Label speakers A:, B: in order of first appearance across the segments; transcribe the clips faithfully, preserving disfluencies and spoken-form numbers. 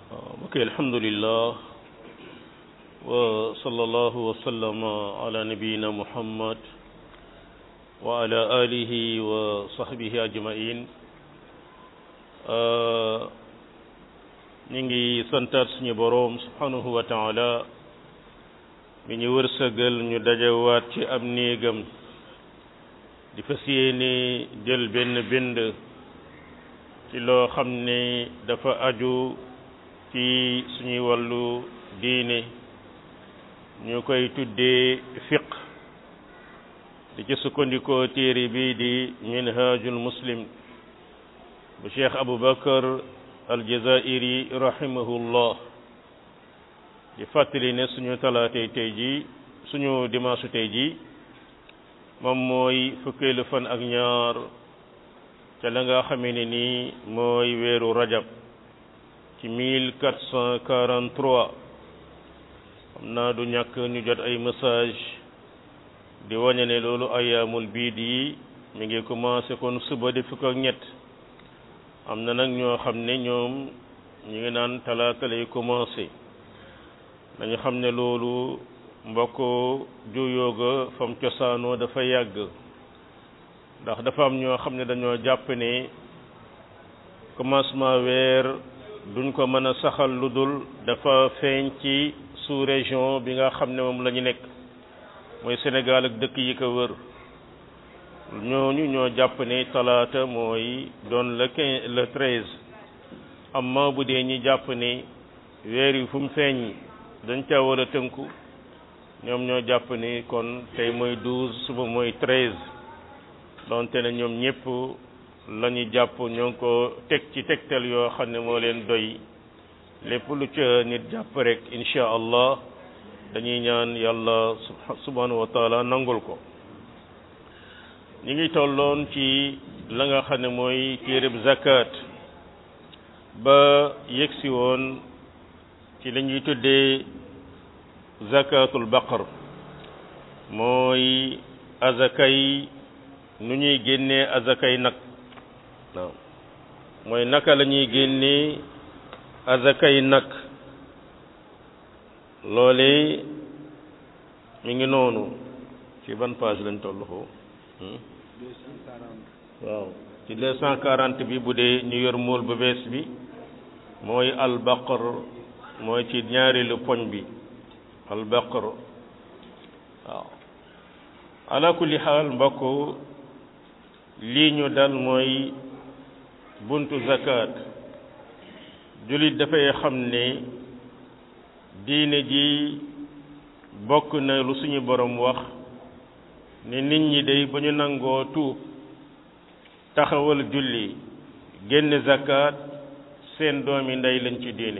A: ok alhamdulillah wa sallallahu wa sallama ala nabiyyina muhammad wa ala alihi wa sahbihi ajmain ñu ngi santaat suñu boroom subhanahu wa taala mi ñu wërsëgal ñu dajawaat ci am néegam di fas yéene jël benn bind ci loo xam ne dafa aju ci suñuy wàllu diine ñu koy tuddee fiq di ci sukkandikoo téere bi di minhajul muslim bu cheikh aboubacar aljazairi rahimahullah di fàttali ne suñu talaatay tey ji suñu dimanche tey ji moom mooy fukkeelu fan ak ñaar ca la nga xamee ne nii mooy weeru rajab ci mille quatre cent quarante-trois xam naa du ñàkk ñu jot ay message di wañe ne loolu ayaamul biid yi mi ngi commencé kon suba di fukk ak ñett am na nag ñoo xam ne ñoom ñu ngi naan talaata lay commencé dañu xam ne loolu mbokk juyooga fam cosaanoo dafa yàgg ndax dafa am ñoo xam ne dañoo jàpp ne commencement weer duñ ko mën a saxal lu dul dafa feeñ ci sous-région bi nga xam ne moom la ñu nekk mooy Sénégal ak dëkk yi ko wër ñooñu ñoo jàpp ne talaata mooy doon le quinze le treize amma bu dee ñi jàpp ne weer yi fu mu feeñ dañ ca war a tënku ñoom ñoo jàpp ni kon tey mooy douze suba mooy treize donte ne ñoom ñëpp la ñu jàpp ñoo ngi ko teg ci tegtal yoo xam ne moo leen doy lépp lu ca nit jàpp rek insha allah dañuy ñaan yàlla subhanahu wa taala nangul ko ñi ngi tolloon ci la nga xam ne mooy téereb zakat ba yegsi woon ci la ñuy tuddee zakatul baqar mooy azakay nu ñuy génnee azakay nag waaw mooy naka la ñuy génnee azakay nag loole mi ngi noonu ci ban page lañ toll foofu waaw ci deux cent quarante bi bu dee ñu yor mool bu bees bi mooy al baqar mooy ci ñaareelu poñ bi al baqar waaw ala kulli xaal mbokk lii ñu dal mooy buntu zakat jullit dafay xam ne diine ji bokk na lu suñu borom wax ne nit ñi day ba ñu nangoo tuub taxawal julli génn zakat seen doomi ndey lañ ci diine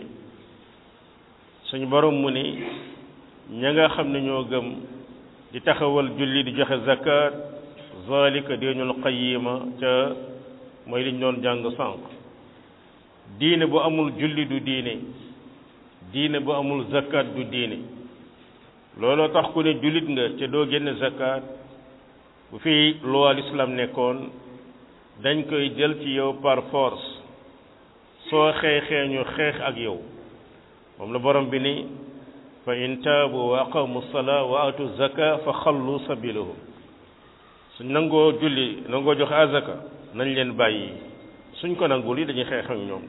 A: suñu borom mu ni ña nga xam ne ñoo gëm di taxawal julli di joxe zakat zalika diinul qayyima ca mooy liñ doon jàng sànq diine bu amul julli du diine diine bu amul zakat du diine looloo tax ku ne jullit nga ca doo génn zakat bu fi loi l'islam nekkoon dañ koy jël ci yow par force soo xeexee ñu xeex ak yow moom la borom bi ni fa in taabu wa aqamu salaa wa atu zaka fa xallu sabilahum suñ nangoo julli nangoo joxe azaka nañ leen bàyyi suñ ko nangul yi dañuy xeex ak ñoom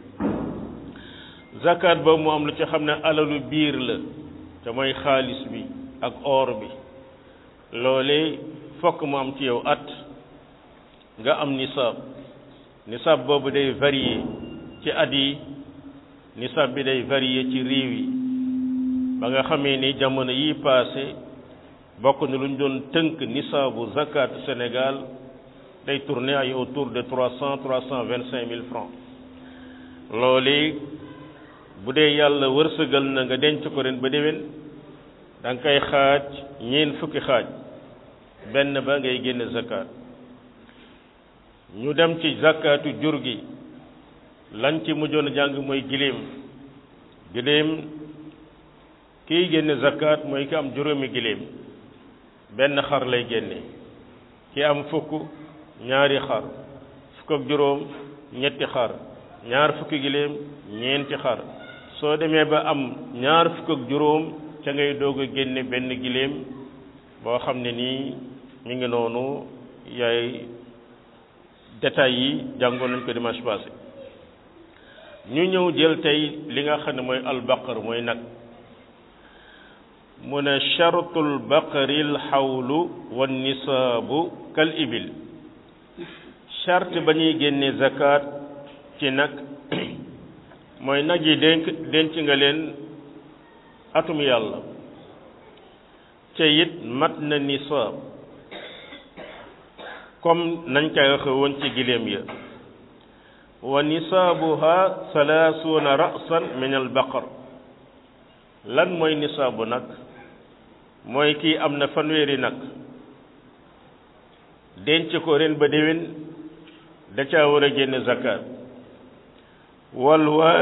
A: zakat boobu mu am lu ci xam ne alalu biir la te mooy xaalis bi ak or bi loolee fokk mu am ci yow at nga am nisaab nisaab boobu day varier ci at yi nisaab bi day varier ci réew yi ba nga xamee ni jamono yi passé bokk na lu ñu doon tënk nisaabu zakat Sénégal day tourner ay autour de trois cent trois cent vingt cinq mille francs loolu bu dee yàlla wërsëgal na nga denc ko ren ba déwén da nga koy xaaj ñeent fukki xaaj benn ba ngay génn zakat ñu dem ci zakatu jur gi lañ ci mujjoon jàng mooy giléem giléem kiy génne zakat mooy ki am juróomi giléem benn xar lay génne ki am fukk ñaari xar fukk ak juróom ñetti xar ñaar fukki giléem ñeenti xar soo demee ba am ñaar fukk ak juróom ca ngay doog a génne benn giléem boo xam ne nii mi ngi noonu yaay détails yi jàngoon nañ ko dimanche passé ñu ñëw jël tey li nga xam ne mooy albaqar mooy nag mu ne chartul baqaril xawlu wan nisaabu kal ibil charte ba ñuy génne zakat ci nag mooy nag yi dénk denc nga leen atum yàlla ca it mat na nisaab comme nañ koy waxe woon ci giléem ya wa nisaabuha salaasuuna ra'san min al baqar lan mooy nisaabu nag mooy kii am na fanweeri nag denc ko ren ba déwén da caa war a génne zakat wal waa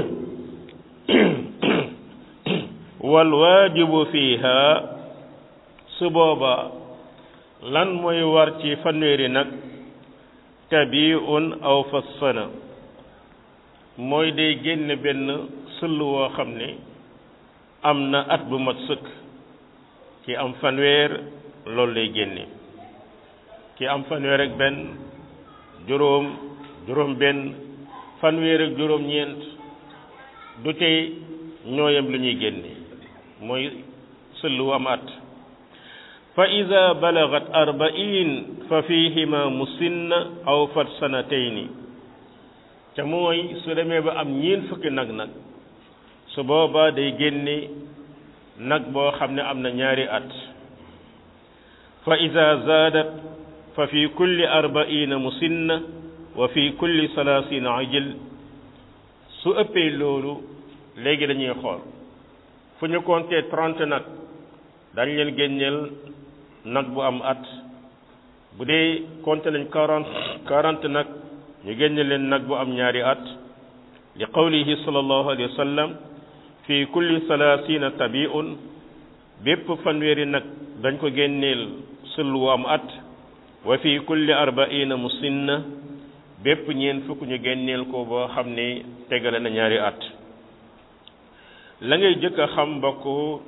A: wal waajibu fiiha su booba lan mooy war ci fanweeri nag tabiun aw fassana mooy day génne benn sëll woo xam ne am na at bu mat sëkk ki am fanweer loolu lay génne ki am fanweer ak benn juróom juróom benn fanweer ak juróom ñeent du tey ñooyam lu ñuy génne mooy sëll wu am at fa ida balagat arbain fa fihima musinna aw fat sanatayni ca mooy su demee ba am ñeent fukki nag nag su boobaa day génne nag boo xam ne am na ñaari at fa ida zaadat fa fi kulli arbaina musinna wa fi kulli salaasina ajil su ëppee loolu léegi dañuy xool fu ñu compter trente nag dañ leen génneel nag bu am at bu dee compter nañ quarante quarante nag ñu génne leen nag bu am ñaari at li qawlihi sallallahu alayhi wa sallam fi kulli salaasina tabiun bépp fanweeri nag dañ ko génneel sël wu am at wa fi kulli arbaina musinna bépp ñeen fukk ñu génneel ko boo xam ne tegale na ñaari at la ngay jëkk a xam mbokk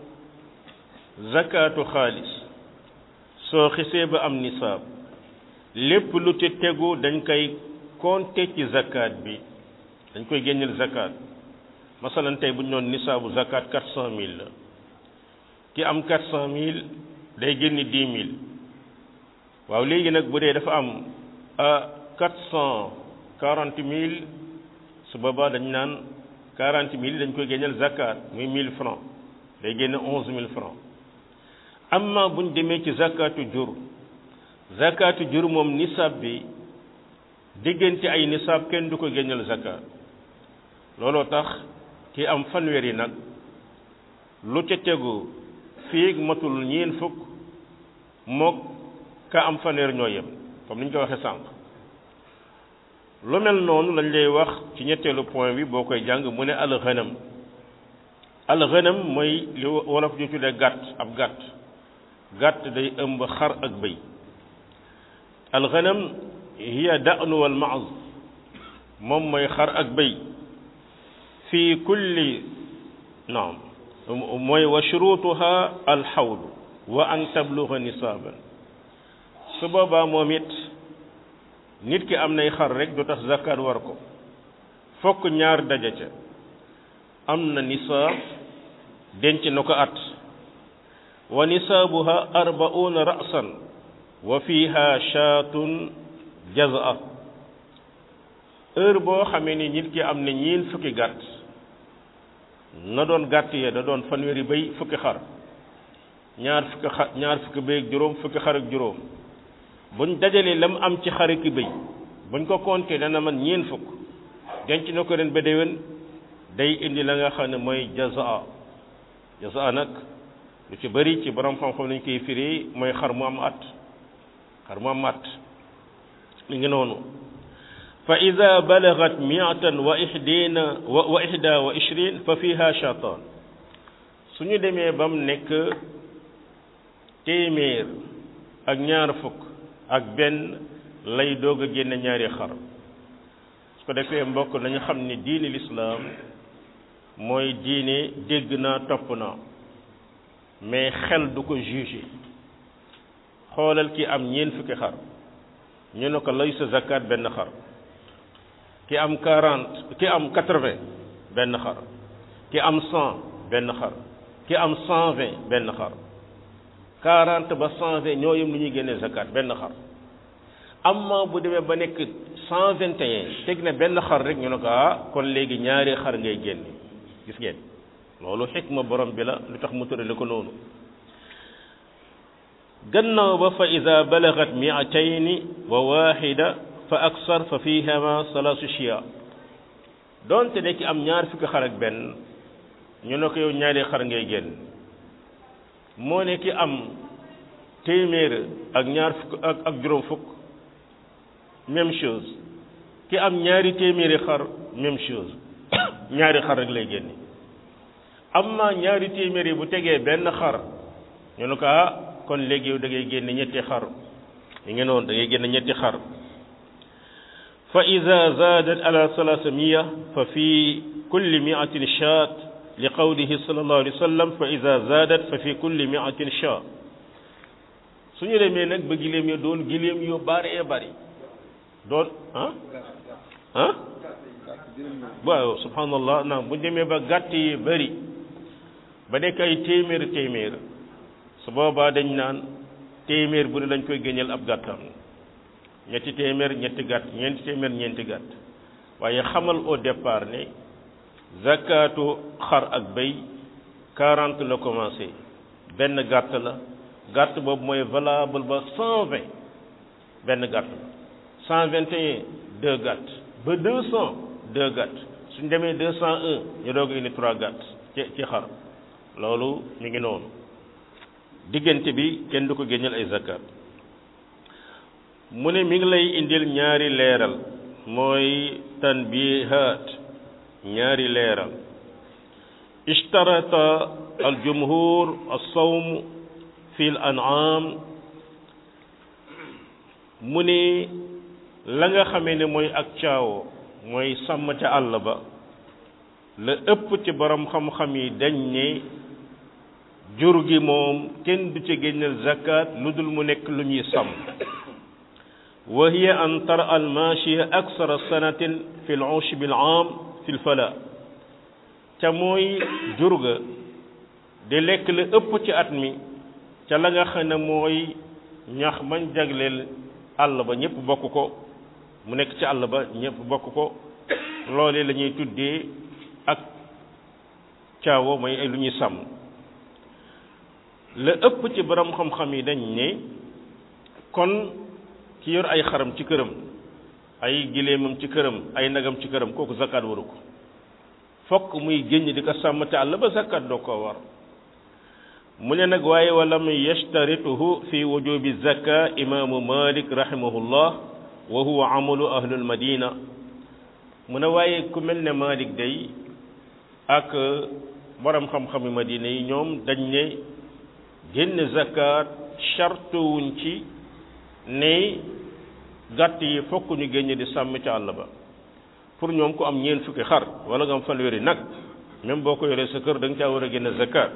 A: zakatu xaalis soo xisee ba am nisaab lépp lu ci tegu dañ koy compter ci zakat bi dañ koy génneel zakat masalan tey bu ñu noon nisaabu zakat quatre cent mille la ki am quatre cent mille day génni dix mille waaw léegi nag bu dee dafa am quatre cent quarante mille su boobaa dañ naan quarante mille dañ koy génneel zakat muy mille francs day génne onze mille francs amma buñ demee ci zakatu jur zakatu jur moom nisaab bi diggante ay nisaab kenn du ko génneel zakat looloo tax ki am fanweeri nag lu ca tegu fii matul ñeen fukk mook ka am fanweer ñoo yem comme ni ñu ko waxee sànq lu mel noonu lañ lay wax ci ñetteelu point bi boo koy jàng mu ne alxanam alxanam mooy li wolof ñu tuddee gàtt ab gàtt gàtt day ëmb xar ak bëy alxanam hiya da'nu wal ma'z moom mooy xar ak bëy fii kulli naam mooy wa shurutuha alxawlu wa an tabluga nisaaban su boobaa moom it nit ki am nay xar rek du tax zakat war ko fokk ñaar daja ca am na nisaab denc na ko at wa nisaabuha arbauna ra'san wa fiha shaatun jaz'a heure boo xamee ni nit ki am na ñeen fukki gàtt na doon gàtt ya da doon fanweeri bay fukki xar ñaar fukki xar ñaar fukki bay ak juróom fukki xar ak juróom buñ dajalee lam am ci xar ki bay buñ ko compter dana man ñeen fukk denc na ko ren ba déwén day indi la nga xam ne mooy jazaa jazaa nag lu ci bëri ci borom xam-xam lañ koy firi mooy xar mu am at xar mu am at li ngi noonu fa ida balagat miatan wa ihdina wa ihda wa ishrin fa fiha shatan suñu demee bam nekk téeméer ak ñaar fukk ak benn lay doog a génne ñaari xar su ko defee mbokk nañu xam ne diini lislaam mooy diine dégg naa topp naa mais xel du ko jugé xoolal ki am ñeent fukki xar ñu ne ko lay sa zakat benn xar ki am quarante ki am quatre-vingts benn xar ki am cent benn xar ki am cent vingt benn xar quarante ba cent vingt ñoo yem lu ñuy génnee zakat benn xar amma bu demee ba nekk cent vingt et un teg na benn xar rek ñu ne ko ah kon léegi ñaari xar ngay génne gis ngeen loolu xikma borom bi la lu tax mu tërale ko noonu gannaaw ba fa ida balagat miatayni wa waxida fa aksar fa fihama salaasu chia doonte ne ki am ñaar fukki xar ak benn ñu ne ko yow ñaari xar ngay génn moo ne ki am téeméer ak ñaar fukk ak ak juróom fukk même chose ki am ñaari téeméeri xar même chose ñaari xar rek lay génne amma ñaari téeméeri bu tegee benn xar ñu ne ko ah kon léegi yow da ngay génne ñetti xar yi ngeen noonu da ngay génne ñetti xar fa ida zaadat ala salaasa miya fa fi kulli miatin shaat li qawlihi sallallahu alayhi wa sallam fa ida zaadat fa fi kulli miatin shaat suñu demee nag ba giléem ya doon giléem yu bëree bëri doon ah ah waaw subhanallah naam bu demee ba gàtt yi bëri ba nekk ay téeméer téeméer su boobaa dañ naan téeméer bu ne dañ koy génneel ab gàttam ñetti téeméer ñetti gàtt ñeenti téeméer ñeenti gàtt waaye xamal au départ ne zakatu xar ak béy quarante la commencé benn gàtt la gàtt boobu mooy valable ba cent vingt benn gàtt la cent vingt et un deux gàtt ba deux cent deux gàtt suñ demee deux cent un ñu doog indi trois gàtt ci ci xar loolu mi ngi noonu diggante bi kenn du ko génneel ay zakat mu ne mi ngi lay indil ñaari leeral mooy tanbihat ñaari leeral ishtarata al jumhur as-sawm fi al an'am mu ne la nga xamee ne mooy ak caawo mooy sàmm ca àll ba la ëpp ci borom xam-xam yi dañ ne jur gi moom kenn du ci génneel zakat lu dul mu nekk lu ñuy sàmm wa hiya an tara al machiya aksara sanatin fi l ush bil aam fi l fala ca mooy jur ga di lekk la ëpp ci at mi ca la nga xam ne mooy ñax mañ jagleel àll ba ñëpp bokk ko mu nekk ci àll ba ñëpp bokk ko loolee la ñuy tuddee ak caawo mooy ay lu ñuy sàmm la ëpp ci borom xam-xam yi dañ ne kon ki yor ay xaram ci këram ay gileemam ci këram ay nagam ci këram kooku zakat waru ko fokk muy génn di ko sàmm te àll ba zakat doo ko war mu ne nag waaye walam yashtarituhu fi wujubi zaka imaamu malik rahimahullah wa huwa amalu ahlul madina mu ne waaye ku mel ne malik day ak borom xam-xami madina yi ñoom dañ ne génn zakat charte wuñ ci ne gàtt yi fokk ñu génne di sàmm ca àll ba pour ñoom ku am ñeent fukki xar wala nga am fanweeri nag même boo ko yoree sa kër da nga caa war a génne zakat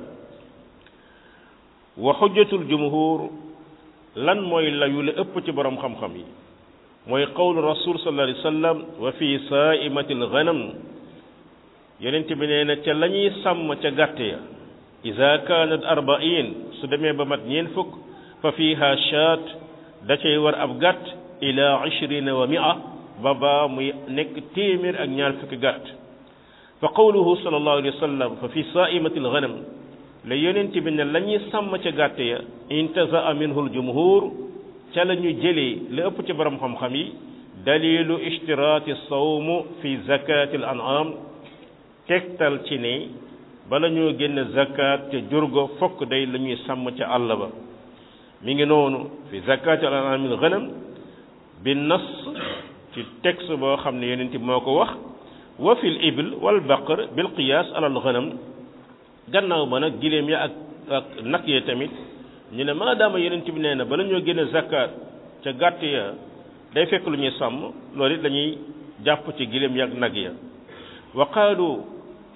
A: wa xujjatul jumhur lan mooy layu la ëpp ci borom xam-xam yi mooy qawlu rasul sallallahu alayhi wa sallam wa fi saaimatil ghanam yonent bi nee na ca la ñuy sàmm ca gàtt ya ida kaanat arbain su demee ba mat ñeent fukk fa fiha shaat da cay war ab gàtt ila ishrina wa mia ba ba muy nekk téeméer ak ñaar fukki gàtt fa qawluhu sallallahu alayhi wa sallam fa fi saaimatil ghanam la yonent bi ne la ñuy sàmm ca gàtt ya intazaa minhu aljumhur ca la ñu jëlee la ëpp ci borom xam-xam yi dalilu ishtiraati sawmu fi zakati al an'am tegtal ci ne bala ñoo génn zakat ca jurgo fokk day la ñuy sàmm ca àll ba mi ngi noonu fi zakati al an'am al ghanam bi nas ci texte boo xam ne yonent bi moo ko wax wa fi l ibl wal baqar bil qiyaas ala al ghanam gannaaw ba nag giléem ya ak ak nag yee tamit ñu ne maadaama yonent bi nee na bala ñoo génne zakat ca gàtt ya day fekk lu ñuy sàmm loolu it la ñuy jàpp ci giléem ya ak nag ya wa qaalu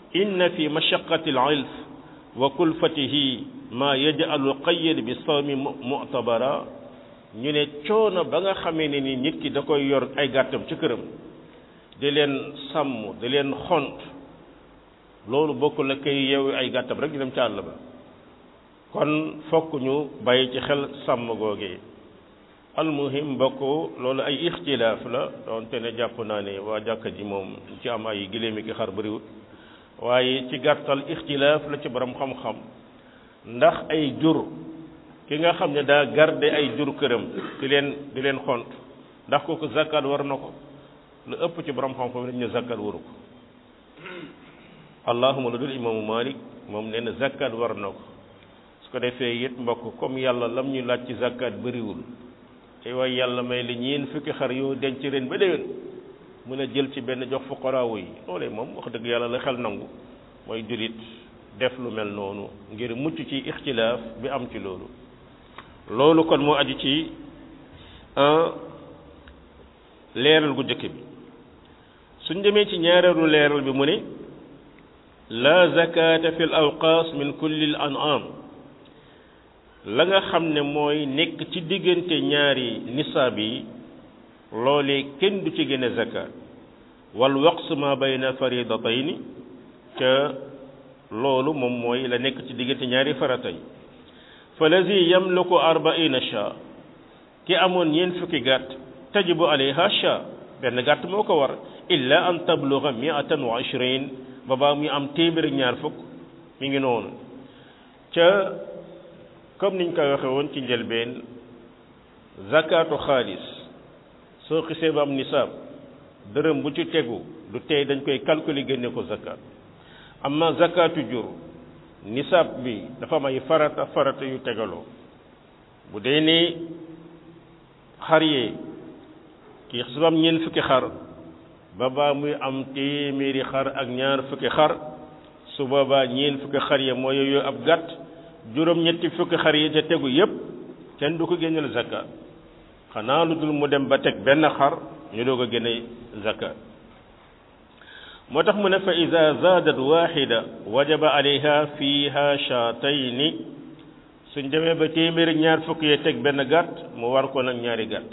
A: inna fi mashaqqati al-ilf wa kulfatihi ma yaj'alu qayyid bi sawmi mu'tabara ñu ne coono ba nga xamee ne ni nit ki da koy yor ay gàttam ci këram di leen sàmm di leen xont loolu bokk la koy yeewu ay gàttam rek di dem ci àll ba kon fokk ñu bàyyi ci xel sàmm googee almuhim mbokk loolu ay ixtilaaf la doonte ne jàpp naa ne waa jàkka ji moom ci am ay giléemi ki xar bëriwut waaye ci gàttal ixtilaaf la ci borom xam-xam ndax ay jur ki nga xam ne daa garde ay jur këram di leen di leen xont ndax kooku zakat war na ko lu ëpp ci borom xam-xam dañ ne zakat waru ko allahuma la dul imaamu Malik moom nee na zakat war na ko su ko defee it mbokk comme yàlla lam ñu laaj ci zakat bëriwul te waaye yàlla may li ñeen fukki xar yoo denc ren ba déwén mën a jël ci benn jox fuqaraawu yi loolee moom wax dëgg yàlla la xel nangu mooy julit def lu mel noonu ngir mucc ci ixtilaaf bi am ci loolu loolu kon moo aju ci leeral gu jëkk bi suñ demee ci ñaareelu leeral bi mu ne la zakata fi l awqaas min kulli al an'am la nga xam ne mooy nekk ci diggante ñaari nisaab yi loolee kenn du ci génne zakat wal waqs ma bayna faridatayni ca loolu moom mooy la nekk ci diggante ñaari farata yi fa lazi yamliku arbaina sha ki amoon ñeent fukki gàtt tajibu alayha sha benn gàtt moo ko war illa an tabluga miatan wa ishrin ba baa muy am téeméer ñaar fukk mi ngi noonu ca comme niñ koy waxe woon ci njëlbeen zakatu xaalis soo xisee ba am nisaab dërëm bu ci tegu du tey dañ koy calculer génne ko zakat amma zakatu jur nisaab bi dafa am ay farata farata yu tegaloo bu dee ne xar yee kii su am ñeent fukki xar ba baa muy am téeméeri xar ak ñaar fukki xar su boobaa ñeent fukki xar ya mooy yooyu ab gàtt juróom ñetti fukki xar yi ca tegu yépp kenn du ko génneel zakat xanaa lu dul mu dem ba teg benn xar ñu doog a génne zakat moo tax mu ne fa ida zaadat waxida wajaba alayha fiha shaatayni suñ demee ba téeméeri ñaar fukk yee teg benn gàtt mu war ko nag ñaari gàtt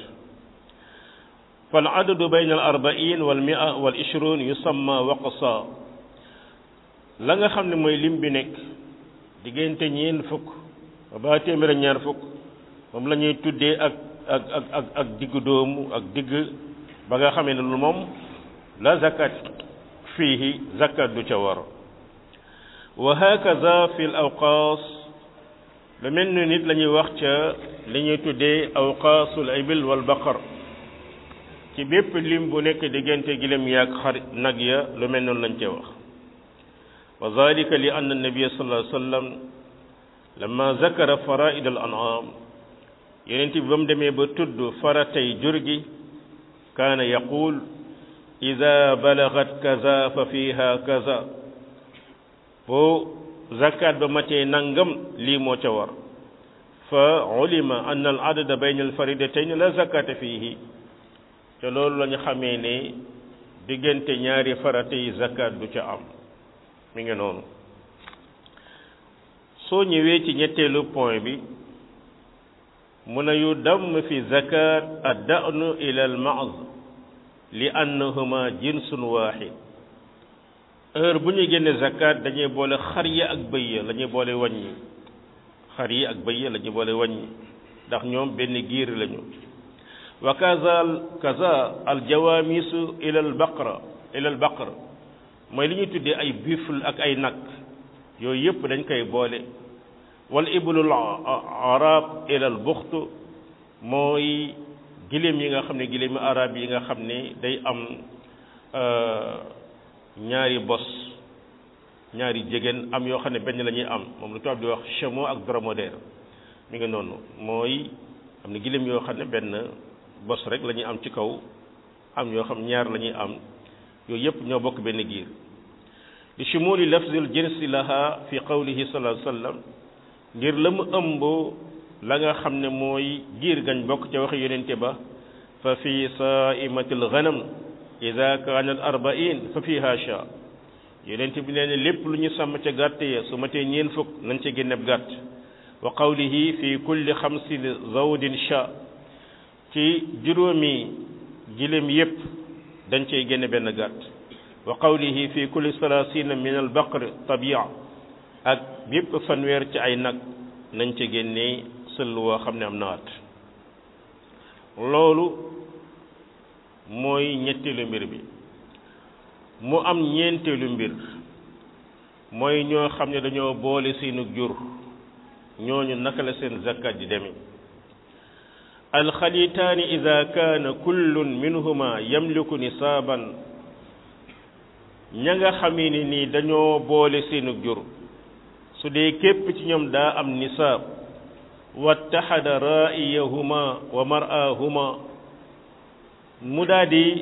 A: fal adadu bayna al arbain wal mia wal ishrun yusamma waqsa la nga xam ne mooy lim bi nekk diggante ñeen fukk ba téeméeri ñaar fukk moom la ñuy tuddee ak ak ak ak ak diggu doomu ak digg ba nga xamee ne lu moom la zakat fiihi zakat du ca war wa hakaza fi l awqaas lu mel ni nit la ñuy wax ca li ñuy tuddee awqaasul ibil wal baqar ci bépp lim bu nekk diggante gilem yaag xar nag ya lu mel noonu lañ ca wax wa zalika li anna nabiyya sallallahu alayhi wa sallam lamma zakara faraid al an'am yonent bi ba mu demee ba tudd faratay jur gi kaana yaqul ida balagat kaza fa fiha kaza boo zakat ba matee nangam lii moo ca war fa ulima anna al adada bayna al faridatayn la zakata fihi te loolu la ñu xamee ne diggante ñaari farata yi zakat du ca am mi ngi noonu soo ñëwee ci ñetteelu point bi mu ne yu damm fi zakat ad-da'nu ila al-ma'z li annahuma jinsun wahid heure bu ñu génne zakat dañuy boole xar yi ak bëy ya la ñuy boole wàññi xar yi ak bëy ya la ñuy boole wàññi ndax ñoom benn giir lañu wa kaza kaza al jawamisu ila al baqra ila al baqra mooy li ñuy tuddee ay buffle ak ay nag yooyu yëpp dañ koy boole wal iblul arab ila al buxt mooy giléem yi nga xam ne giléemi arab yi nga xam ne day am ñaari bos ñaari jegéen am yoo xam ne benn la ñuy am moom lu tubaab di wax chameau ak dromadaire mi ngi noonu mooy am na giléem yoo xam ne benn bos rek la ñuy am ci kaw am yoo xam ñaar la ñuy am yooyu yëpp ñoo bokk benn giir li shumuli lafzil jinsi laha fi qawlihi sallallahu alayhi wa sallam ngir la mu ëmb la nga xam ne mooy giir gañ bokk ca waxe yonente ba fa fi saimatil ghanam ida kanat arba'in fa fiha sha yonent bi nee ne lépp lu ñu sàmm ca gàtt ya su matee ñeen fukk nañ ca génneb gàtt wa qawlihi fi kulli xamsi zawdin sha ci juróomi giléem yépp dañ cey génne benn gàtt wa qawlihi fi kulli salaasina min al baqr tabia ak bépp fanweer ci ay nag nañ ca génnee sëll woo xam ne am na at loolu mooy ñetteelu mbir bi mu am ñeenteelu mbir mooy ñoo xam ne dañoo boole seenu jur ñooñu naka la seen zakat di demee alxalitaani ida kaana kullun minhuma yamliku nisaaban ña nga xamee ni nii dañoo boole seenu jur su dee képp ci ñoom daa am nisaab wattaxada raa'iyahuma wa mar'ahuma mu daa di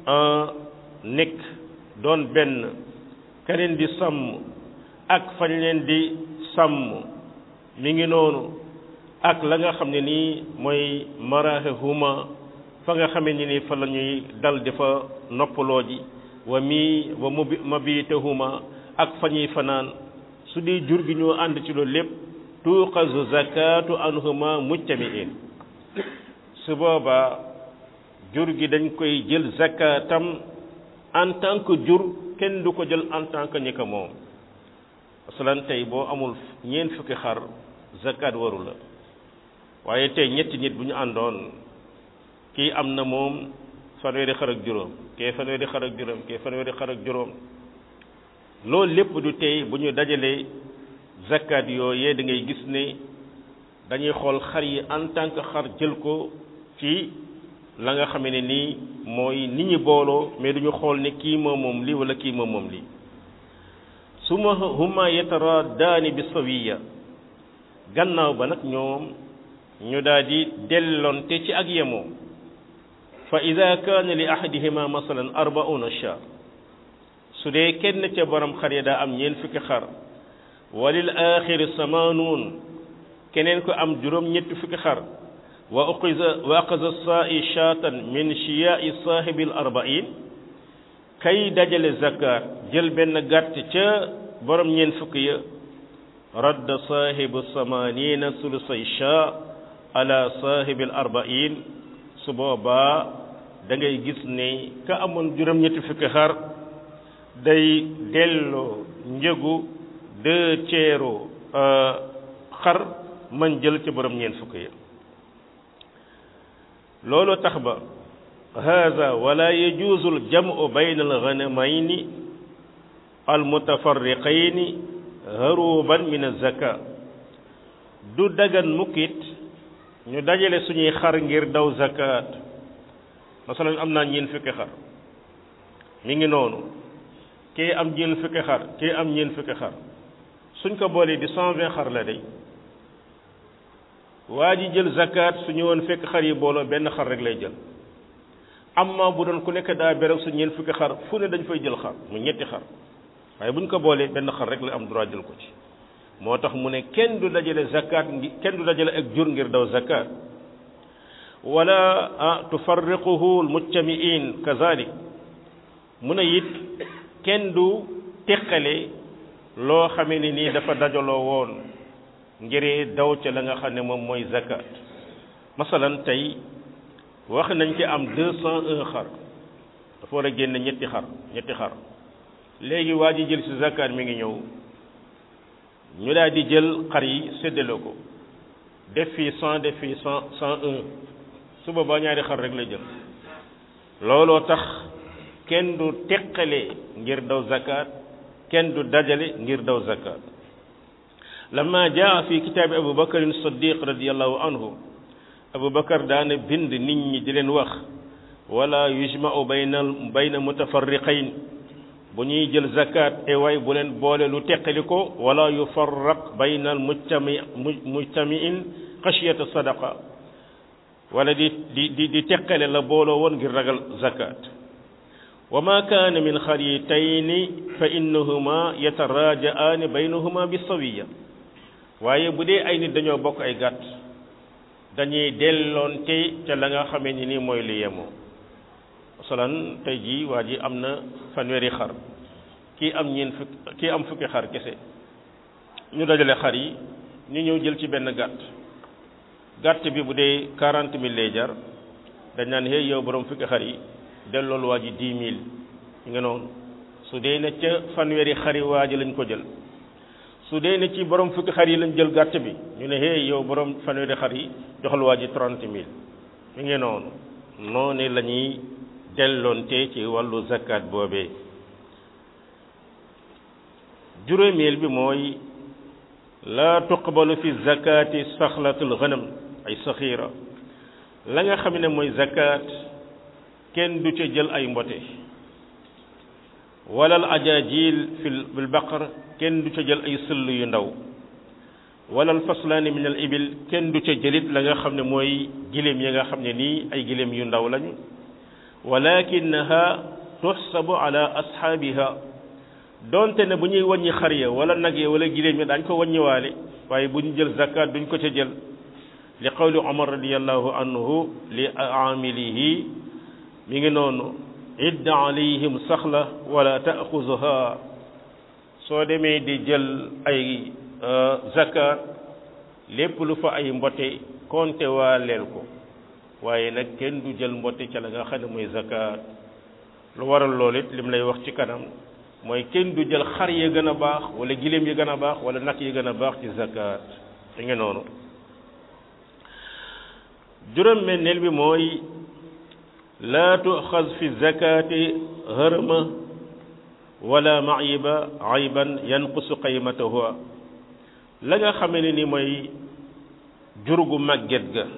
A: nekk doon benn keneen di sàmm ak fañ leen di sàmm mi ngi noonu ak la nga xam ne nii mooy marahuma fa nga xamee ni nii fa la ñuy dal di fa noppaloo ji wa mi wa mabitahuma ak fa ñuy fanaan su dee jur gi ñoo ànd ci loolu lépp tuuxazu zakatu anhuma mujtamiin su boobaa jur gi dañ koy jël zakatam en tant que jur kenn du ko jël en tant que ñi ko moom masalan tey boo amul ñeent fukki xar zakat waru la waaye tey ñetti nit bu ñu àndoon kii am na moom fanweeri xar ak juróom kee fanweeri xar ak juróom kee fanweeri xar ak juróom loolu lépp du tey bu ñu dajalee zakat yooyee da ngay gis ne dañuy xool xar yi en tant que xar jël ko ci la nga xam ne nii mooy nit ñi booloo mais duñu xool ne kii moom moom lii wala kii moom moom lii suma huma yataraddaani bi sawiya gannaaw ba nag ñoom ñu daal di dellonte ci ak yemoo fa ida kaana li ahadihima masalan arbauna sha su dee kenn ca borom xar ya daa am ñeen fukki xar walil axiri samanuun keneen ko am juróom ñetti fukki xar wa uqiza wa aqaza saai shaatan min shiyaai saahibi al arbain kay dajale zakat jël benn gàtt ca borom ñeen fukki ya radda saahibu samanina sulusay sha ala saahibi al arbain su boobaa da ngay gis ne ka amoon juróom ñetti fukki xar day delloo njëgu deux tiers xar man jël ca borom ñeen fukki ya loolu tax ba hada wala yajuuzu aljamu bayna alganamayni almutafarriqayni haruban min azaka du dagan mukkit ñu dajale suñuy xar ngir daw zakat masalan am naa ñeen fukki xar mi ngi noonu kii am ñeen fukki xar kii am ñeen fukki xar suñ ko boolee di cent vingt xar la day waa ji jël zakat su ñëwoon fekk xar yi booloo benn xar rek lay jël amma bu doon ku nekk daa berek su ñeen fukki xar fu ne dañ fay jël xar mu ñetti xar waaye buñ ko boolee benn xar rek la am droit jël ko ci moo tax mu ne kenn du dajale zakat ngi kenn du dajale ak jur ngir daw zakat wala ah tufarriquhu almujtamiin kazalik mu ne it kenn du teqale loo xamee ni nii dafa dajaloo woon ngir daw ca la nga xam ne moom mooy zakat masalan tey wax nañ ci am deux cent un xar dafa war a génne ñetti xar ñetti xar léegi waa ji jël ci zakat mi ngi ñëw ñu daal di jël xar yi séddale ko def fii cent def fii cent cent un su boobaa ñaari xar rek lay jël looloo tax kenn du teqale ngir daw zakat kenn du dajale ngir daw zakat lama jaa fi kitaabi abu bakarin siddiq radiallahu anhu abu bakar daana bind nit ñi di leen wax wala yujma'u bayna bayna mutafarriqayn bu ñuy jël zakat e way bu leen boole lu teqali ko wala yufarraq bayna al mujtami mujtamiin xasiyata sadaqa wala di di di di teqale la booloo woon ngir ragal zakat wa ma kaana min xaritayni fa innahuma yataraajaani baynahuma bi sawiya waaye bu dee ay nit dañoo bokk ay gàtt dañuy delloonte ca la nga xamee ni nii mooy lu yemoo masalan tey jii waa ji am na fanweeri xar kii am ñeent fukki kii am fukki xar kese ñu dajale xar yi ñu ñëw jël ci benn gàtt gàtt bi bu dee quarante mille lay jar dañ naan hey yow borom fukki xar yi dellool waa ji dix mille ñu nga noonu su dee ne ca fanweeri xari waa ji lañ ko jël su dee ne ci borom fukki xar yi lañ jël gàtt bi ñu ne hey yow borom fanweeri xar yi joxal waa ji trente mille ñu ngi noonu noonu la ñuy delloonte ci wàllu zakat boobee juróomeel bi mooy laa tuqbalu fi zakati saxlatul ghanam ay saxiira la nga xam ne mooy zakat kenn du ca jël ay mbote wala al ajajil fil bil baqar kenn du ca jël ay sëll yu ndaw wala al faslaani min al ibil kenn du ca jëlit la nga xam ne mooy giléem yi nga xam ne nii ay giléem yu ndaw lañu walakinaha tuxsabu ala ashaabiha doonte ne bu ñuy wàññi xar ya wala nag ya wala giléem ya daañ ko wàññiwaale waaye bu ñu jël zakat duñ ko ca jël li qawli Umar radiyallahu anhu li aamilihi mi ngi noonu idda alayhim saxla wala taaxuzuha soo demee di jël ay zakat lépp lu fa ay mbote konte waa leel ko waaye nag kenn du jël mbote ca la nga xam ne mooy zakat lu waral loolu it lim lay wax ci kanam mooy kenn du jël xar yi gën a baax wala giléem yi gën a baax wala nag yi gën a baax ci zakat da nga noonu juróom-benneel bi mooy laa tuxaz fi zakati hërma wala mayiba ayban yanqusu qaymatahu la nga xamee ne ni mooy jur gu màgget ga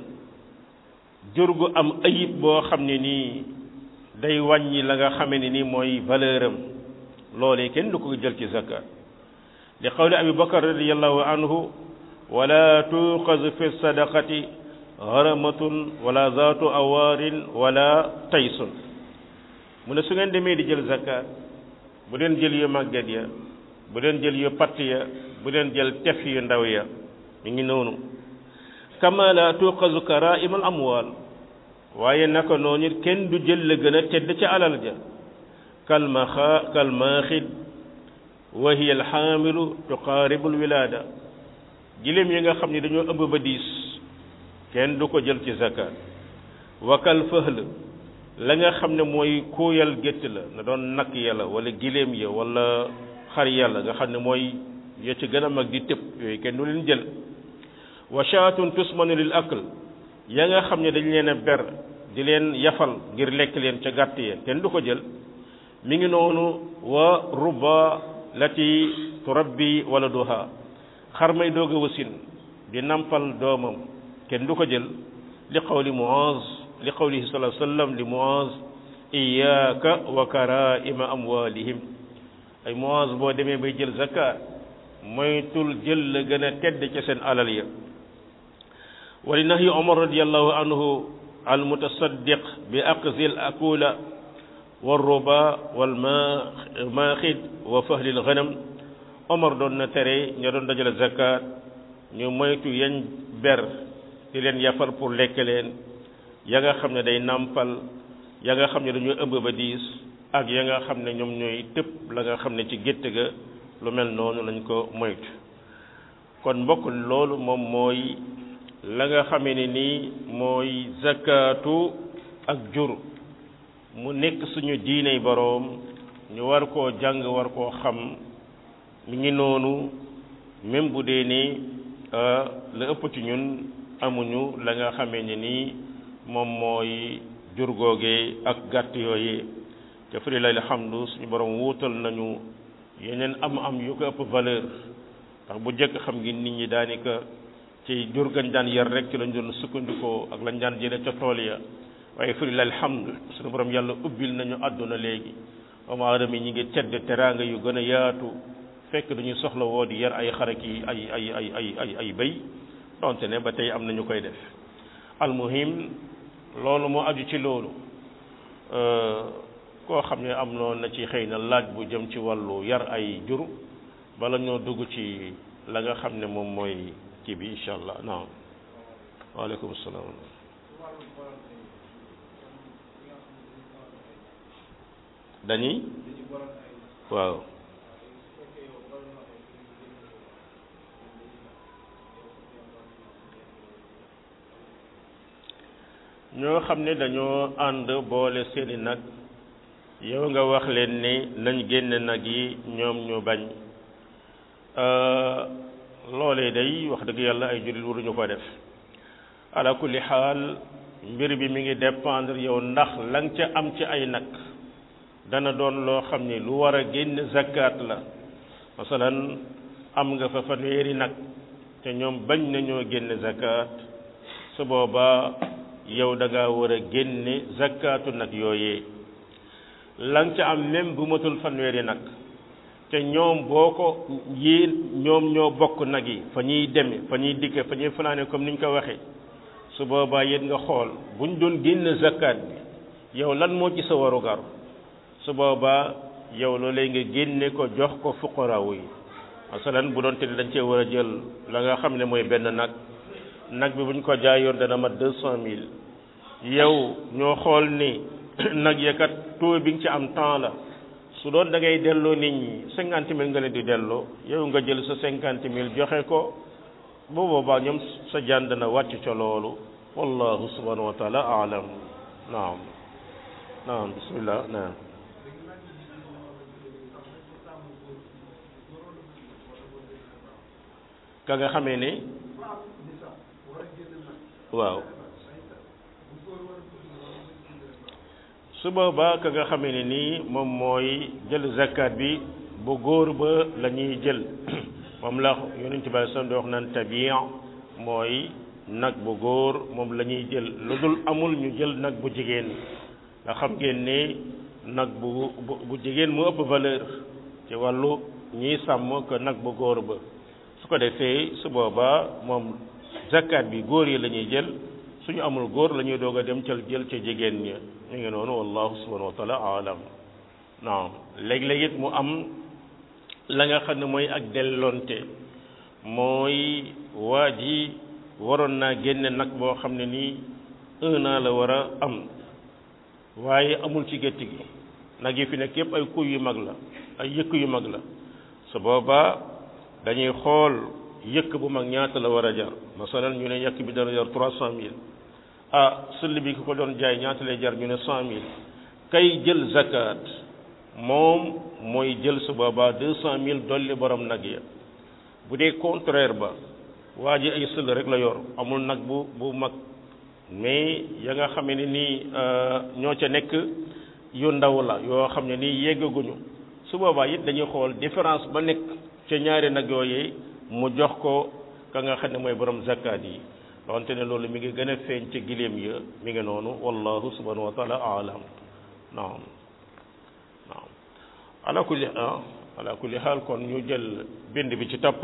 A: jur gu am ayib boo xam ne nii day wàññi la nga xamee ne ni mooy valeur am loolee kenn du ko jël ci zakat li qawli abi bakar radiyallahu anhu wala tuxaz fi sadaqati haramatun wala zaatu awaarin wala taysun mu ne su ngeen demee di jël zakat bu leen jël yu màgget ya bu leen jël yu patt ya bu leen jël tef yu ndaw ya mi ngi noonu kama la tuqazu karaim al amwal waaye naka noonu kenn du jël la gën a tedd ca alal ja kalmaxa kalmaaxid wa hiya al xaamilu tuqaaribu al wilaada giléem yi nga xam ne dañoo ëmb ba diis kenn du ko jël ci zakat wakal fëhl la nga xam ne mooy kuuyal gétt la na doon nag yàlla wala giléem ya wala xar yàlla nga xam ne mooy ya ci gën a mag di tëb yooyu kenn du leen jël wa shaatun tusmanu lil akl ya nga xam ne dañ leen a ber di leen yafal ngir lekk leen ca gàtt ya kenn du ko jël mi ngi noonu wa ruba lati turabbi waladuha xar may doog a wasin di nampal doomam kenn du ko jël li qawli Muaz li qawlihi sallallahu alayhi wa sallam li Muaz iyyaka wa karaima amwalihim ay Muaz boo demee bay jël zakat moytul jël la gën a tedd ca seen alal ya wa li nahyi Umar radiyallahu anhu al mutasaddiq bi aqzi al akula wal ruba wal maaxid wa fahli al ghanam Omar doon na tere ña doon dajale zakat ñu moytu yañ ber di leen yafal pour lekk leen ya nga xam ne day nàmpal ya nga xam ne dañoo ëmb ba diis ak ya nga xam ne ñoom ñooy tëb la nga xam ne ci gétt ga lu mel noonu lañ ko moytu kon mbokk loolu moom mooy la nga xamee ne nii mooy zakatu ak jur mu nekk suñu diiney boroom ñu war koo jàng war koo xam mi ngi noonu même bu dee ni la ëpp ci ñun amuñu la nga xamee ne nii moom mooy jur googee ak gàtt yooyu te fa lillahi alhamdu suñu borom wuutal nañu yeneen am am yu ko ëpp valeur ndax bu jëkk xam ngi nit ñi daanaka ci jur gañ daan yar rek ci lañ doon sukkandikoo ak lañ daan jële ca tool ya waaye fa lillahi alhamdu suñu borom yàlla ubbil nañu àdduna léegi doomu aadama yi ñi ngi tedd teraanga yu gën a yaatu fekk duñu soxla woo di yar ay xarak yi ay ay ay ay ay ay béy donte ne ba tey am na ñu koy def almuhim loolu moo aju ci loolu koo xam ne am noonu na ci xëy na laaj bu jëm ci wàllu yar ay jur bala ñoo dugg ci la nga xam ne moom mooy kii bi incha allah naam waaleykum salaam dañuy waaw ñoo xam ne dañoo ànd boole seeni nag yow nga wax leen ni nañ génne nag yi ñoom ñu bañ loolee day wax dëgg yàlla ay jullit waruñu ko def ala kulli xaal mbir bi mi ngi dépendre yow ndax la nga ca am ci ay nag dana doon loo xam ni lu war a génn zakat la masalan am nga fa fanweeri nag te ñoom bañ nañoo génne zakat su boobaa yow da ngaa war a génne zakatu nag yooyee la nga ca am même bu matul fanweeri nag te ñoom boo ko yéen ñoom ñoo bokk nag yi fa ñuy deme fa ñuy dikke fa ñuy fanaane comme niñ ko waxee su boobaa yéen nga xool buñ doon génne zakat bi yow lan moo ci sa warugar su boobaa yow loolee nga génne ko jox ko fuqaraaw yi masalan bu doon te dañ cee war a jël la nga xam ne mooy benn nag nag bi buñ ko jaayoon dana mat deux cent mille yow ñoo xool ni nag yakat taux bi nga ci am temps la su doon da ngay delloo nit ñi cinquante mille nga leen di delloo yow nga jël sa cinquante mille joxe ko bu boobaa ñoom sa jaan dana wàcc ca loolu wallahu subhanahu wa taala aalam naam naam bismillah naam ka nga xamee ne waaw su boobaa ka nga xamee ne nii moom mooy jël zakat bi bu góor ba la ñuy jël moom la yonent bi sallallahu alayhi wasallam di wax naan tabiya mooy nag bu góor moom la ñuy jël lu dul amul ñu jël nag bu jigéen nga xam ngeen ne nag bu bu jigéen mu ëpp valeur ci wàllu ñiy sàmm ko nag bu góor ba su ko defee su boobaa moom zakat bi góor yi la ñuy jël suñu amul góor la ñuy doog a dem cal jël ca jigéen ña ñu ngi noonu wallahu subhanahu wa taala alam naam léeg-léeg it mu am la nga xam ne mooy ak delloonte mooy waa ji waroon naa génne nag boo xam ne nii un an la war a am waaye amul ci gétt gi nag yi fi nekk yëpp ay kuy yu mag la ay yëkk yu mag la su boobaa dañuy xool yëkk bu mag ñaata la war a jar masalan ñu ne yëkk bi dana jar trois cent mille ah sëll bi ku ko doon jaay ñaata lay jar ñu ne cent mille kay jël zakat moom mooy jël su boobaa deux cent mille dolli borom nag ya bu dee contraire ba waa ji ay sëll rek la yor amul nag bu bu mag mais ya nga xam ne nii ñoo ca nekk yu ndaw la yoo xam ne nii yeggaguñu su boobaa it dañuy xool différence ba nekk ca ñaari nag yooyee mu jox ko ka nga xam ne mooy borom zakat yi donte ne loolu mi ngi gën a feeñ ca giléem ya mi ngi noonu wallahu subhanahu wa taala alam naam naam ala kulli ala kulli xaal kon ñu jël bind bi ci topp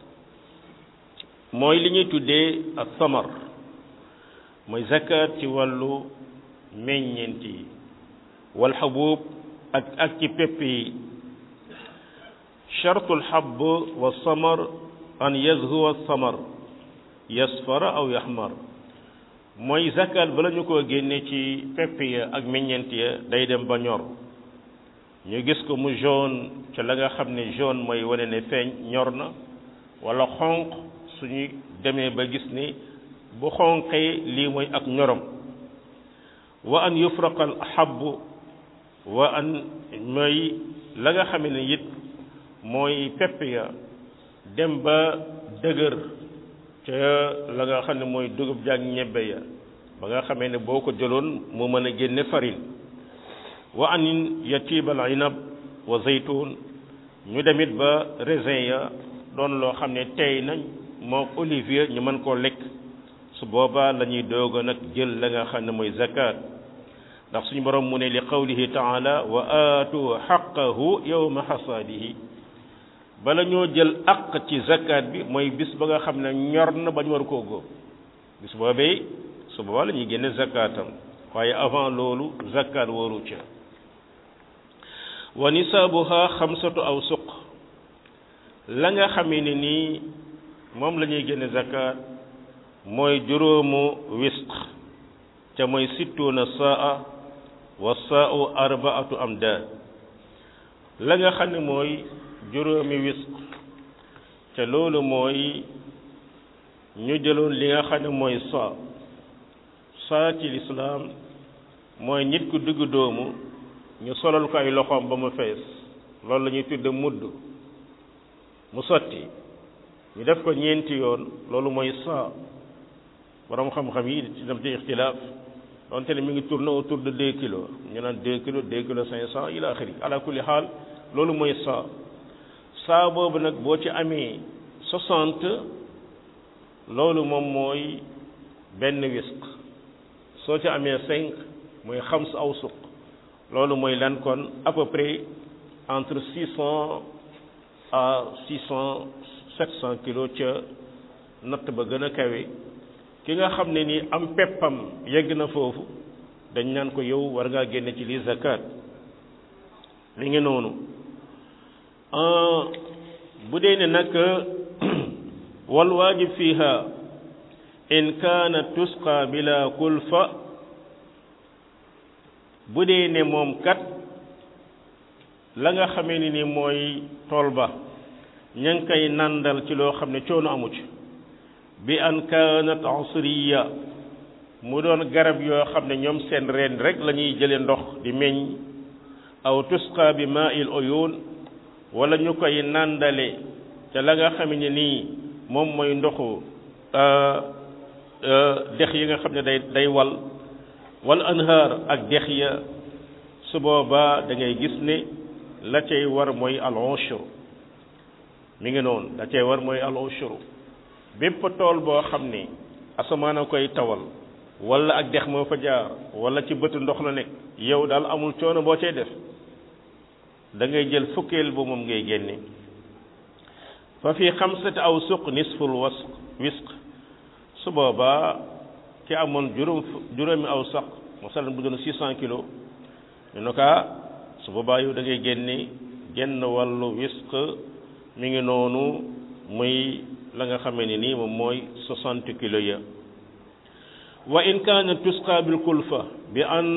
A: mooy li ñuy tuddee ak samar mooy zakat ci wàllu meññeent yi wal xabuub ak ak ci pepp yi chartul xabb wa samar an yazhuwa samar yasfara aw yaxmar mooy zakat bala ñu ko génne ci pepp ya ak meññeent ya day dem ba ñor ñu gis ko mu jaune ca la nga xam ne jaune mooy wane ne feeñ ñor na wala xonq suñu demee ba gis ni bu xonqee lii mooy ak ñorom wa an yufraqal xabb wa an mooy la nga xam ne it mooy pepp ya dem ba dëgër ca la nga xam ne mooy dugub jaag ñebbe ya ba nga xamee ne boo ko jëloon mu mën a génne farine wa an yatibal inab wa zaytun ñu demit ba raisin ya doon loo xam ne tey nañ moo olivier ñu mën koo lekk su boobaa la ñuy doog a nag jël la nga xam ne mooy zakat ndax suñu borom mu ne li qawlihi taala wa aatu xaqahu yawma xasaadihi bala ñoo jël aq ci zakat bi mooy bis ba nga xam ne ñor na ba ñu war koo góob bis boobee su boobaa la ñuy génne zakatam waaye avant loolu zakat waru ca wa nisaabuha xamsatu awsuq la nga xamee ne nii moom la ñuy génne zakat mooy juróomu wisq ca mooy sittuuna saa wa saa'u arbaatu amdaad la nga xam ne mooy juróomi wisq ca loolu mooy ñu jëloon li nga xam ne mooy saa saa ci lislaam mooy nit ku diggu doomu ñu solal ko ay loxoom ba mu fees loolu la ñuy tudde mudd mu sotti ñu def ko ñeenti yoon loolu mooy saa borom xam-xam yi ci dem ci ixtilaaf donte ne mi ngi tourné autour de deux kilos ñu naan deux kilos deux kilos cinq cent ila axiri ala kulli xaal loolu mooy saa saa boobu nag boo ci amee soixante loolu moom mooy benn wisq soo ci amee cinq mooy xams aw suq loolu mooy lan kon à peu près entre six cent à six cent sept cent kilos ca natt ba gën a kawe ki nga xam ne ni am peppam yegg na foofu dañ naan ko yow war ngaa génne ci li zakat mi ngi noonu bu dee ne nag wal waajib fiha in kaana tusqa bila kulfa bu dee ne moom kat la nga xamee ni ni mooy tool ba ña ngi koy nandal ci loo xam ne coono amu ci bi an kaanat asriya mu doon garab yoo xam ne ñoom seen reen rek la ñuy jële ndox di meññ aw tusqa bi maa il uyun wala ñu koy nandale ca la nga xam ne nii moom mooy ndoxu dex yi nga xam ne day day wal wal anhaar ak dex ya su boobaa da ngay gis ne la cay war mooy al ushur mi ngi noonu la cay war mooy al ushur bépp tool boo xam ne asamaan a koy tawal wala ak dex moo fa jaar wala ci bëtu ndox la nekk yow daal amul coono boo cay def da ngay jël fukkeel bu moom ngay génne fa fi xamsati aw suq nisful wasq wisq su boobaa ki amoon juróom juróomi aw saq masalan bu doon six cent kilos ñu ne ko su boobaa yow da ngay génne genn wàllu wisq mi ngi noonu muy la nga xamee ne nii moom mooy soixante kilos ya wa in kaana tusqa bil kulfa bi an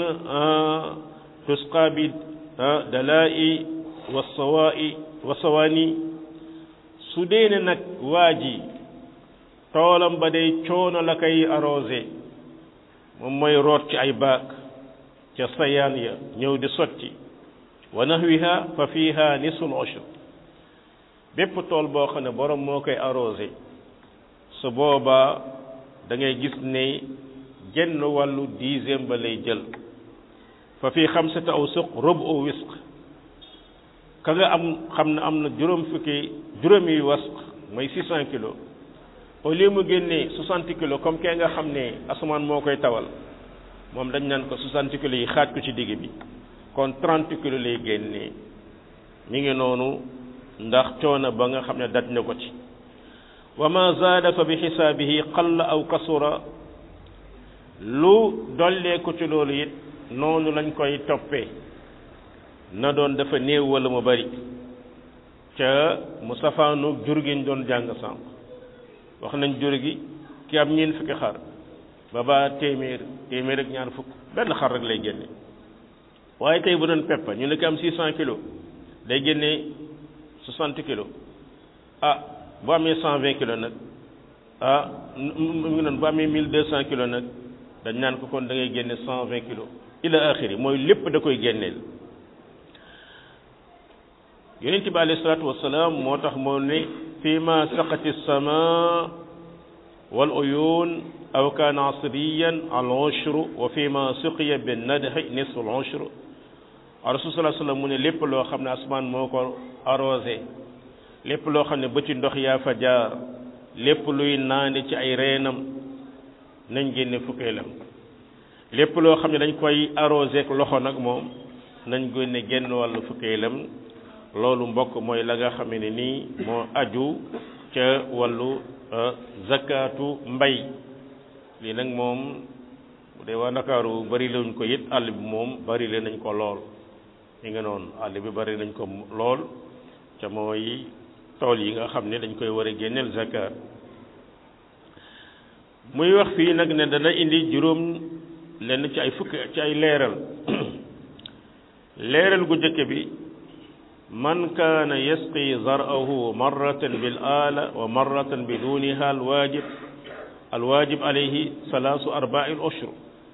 A: tusqa bi dalaa'i wa sawaa'i wa sawaani su dee ne nag waa ji toolam ba day coono la koy arrosé moom mooy root ci ay baak ca sayaan ya ñëw di sotti wa nahwiha fa fiha nisul ushr bépp tool boo xam ne borom moo koy arrosé su boobaa da ngay gis ne genn wàllu dixième ba lay jël fa fii xamsati aw suq rubu wisq ka nga am xam ne am na juróom fukki juróomi wasq mooy six cent kilos au lieu mu génnee soixante kilos comme kee nga xam ne asamaan moo koy tawal moom dañ naan ko soixante kilos yi xaaj ko ci digg bi kon trente kilos lay génnee mi ngi noonu ndax coono ba nga xam ne daj na ko ci wa ma zaada fa bi xisaabihi qalla aw kasura lu dollee ko ci loolu it noonu lañ koy toppee na doon dafa néew wala mu bari ca mu safaanu jur gi ñu doon jàng sànq wax nañ jur gi ki am ñeent fukki xar ba ba téeméer téeméer ak ñaar fukk benn xar rek lay génne waaye tey bu doon peppa ñu ne ki am six cent kilos day génne soixante kilos ah bu amee cent vingt kilos nag ah mu ngi noonu bu amee mille deux cent kilos nag dañ naan ko kon da ngay génne cent vingt kilos ila axiri mooy lépp da koy génneel yonent bi alayhi salaatu wasalaam moo tax moo ne fii ma saqati sama wal uyun aw kaana asriyan al ushru wa fii ma suqiya bin nadhi nisfu al ushru rasul sallallahu alayhi wasallam mu ne lépp loo xam ne asmaan moo ko arrosé lépp loo xam ne bëti ndox yaa fa jaar lépp luy naande ci ay reenam nañ génne fukkeelam lépp loo xam ne dañ koy arrosé ak loxo nag moom nañ génne genn wàllu fukkeelam loolu mbokk mooy la nga xam ne nii moo aju ca wàllu zakatu mbay lii nag moom bu dee waa Ndakaaru bari lañ ko it àll bi moom bari le nañ ko lool li nga noonu àll bi bari nañ ko lool ca mooy tool yi nga xam ne dañ koy war a génneel zakat muy wax fii nag ne dana indi juróom lenn ci ay fukk ci ay leeral leeral gu jëkk bi man kaana yasqi zar'ahu marratan bil aala wa marratan biduniha alwaajib alwaajib alayhi salaasu arba'il ushur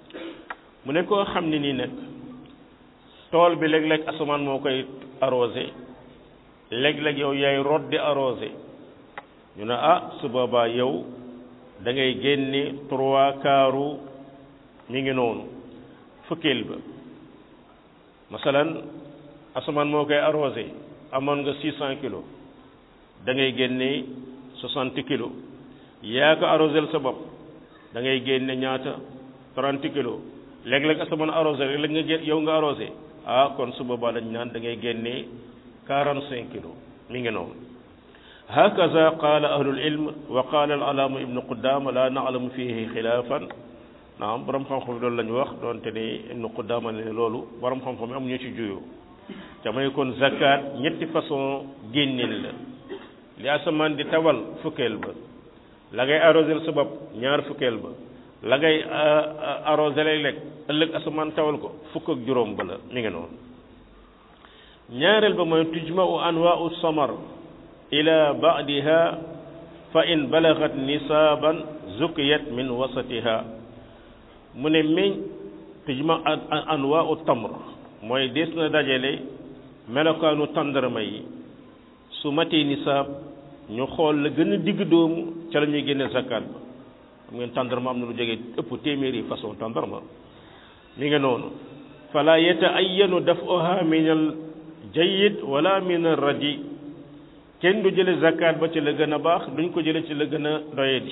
A: mu ne koo xam ne nii nag tool bi léeg-léeg asamaan moo koy arrosé léeg-léeg yow yaay root di arrosé ñu ne ah su boobaa yow da ngay génne trois quarts mi ngi noonu fukkeel ba masalan asamaan moo koy arrosé amoon nga six cent kilos da ngay génne soixante kilos yaa ko arrosé sa bopp da ngay génne ñaata trente kilos léeg-léeg asamaan arrosé léeg-léeg nga gén yow nga arrosé ah kon su boobaa dañ naan da ngay génne quarante cinq kilos mi ngi noonu hakaza qaala ahlul ilm wa qaala al alaamu ibnu qudama la naalamu fihi xilaafan naam borom xam-xam loolu la ñu wax doonte ni ibnu qudama ne loolu borom xam-xam yi amuñu ci juyoo te may kon zakat ñetti façon génneel la li asamaan di tawal fukkeel ba la ngay arrosé sa bopp ñaar fukkeel ba la ngay arrosé lay lekk ëllëg asamaan tawal ko fukk ak juróom ba la mi ngi noonu ñaareel ba mooy tujma'u anwaa'u samar ila ba'diha fa in balagat nisaaban zukiyat min wasatiha mu ne meñ tujma anwaa'u tamr mooy des na dajale melokaanu tàndarma yi su matee nisaab ñu xool la gën a digg doomu ca la ñuy génne zakat ba xam ngeen tàndarma am na lu jege ëpp téeméeri façon tàndarma mi ngi noonu fala yata'ayyanu daf'uha min al jayyid wala min al radi kenn du jële zakat ba ci la gën a baax duñ ko jële ci la gën a doyadi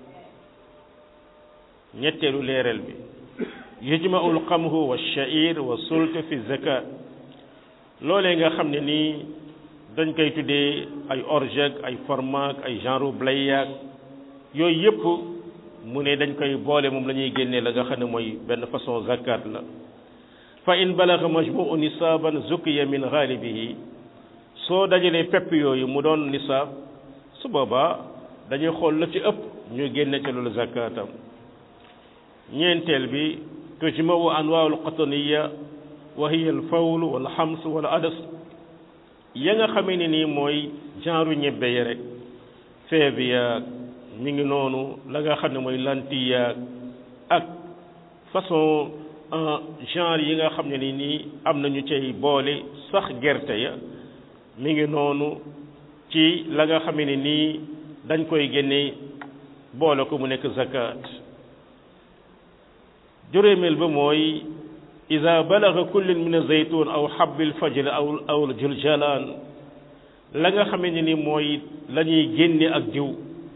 A: ñetteelu leeral bi yujma'u al qamhu wa sha'ir wa sult fi zakat loolee nga xam ne nii dañ koy tuddee ay orge ay formac ay genre blayaak yooyu yëpp mu ne dañ koy boole moom la ñuy génnee la nga xam ne mooy benn façon zakat la fa in balagha majmu'u nisaaban zukiya min ghalibihi soo dajalee pepp yooyu mu doon nisaab su boobaa dañuy xool la ci ëpp ñu génne ca loolu zakatam ñeenteel bi tujma'u anwaa'ul qataniya wa hiya al fawl wal xams wal adas ya nga xamee ne nii mooy genre ñebbe yi rek feeb yaag mi ngi noonu la nga xam ne mooy lentille yaag ak façon genre yi nga xam ne ni nii am nañu cay boole sax gerte ya mi ngi noonu ci la nga xamee ne nii dañ koy génne boole ko mu nekk zakat juróomeel ba mooy ida balaga kullin min azaytun aw habbil fajr aw aw juljalaan la nga xamee ne ni mooy la ñuy génne ak diw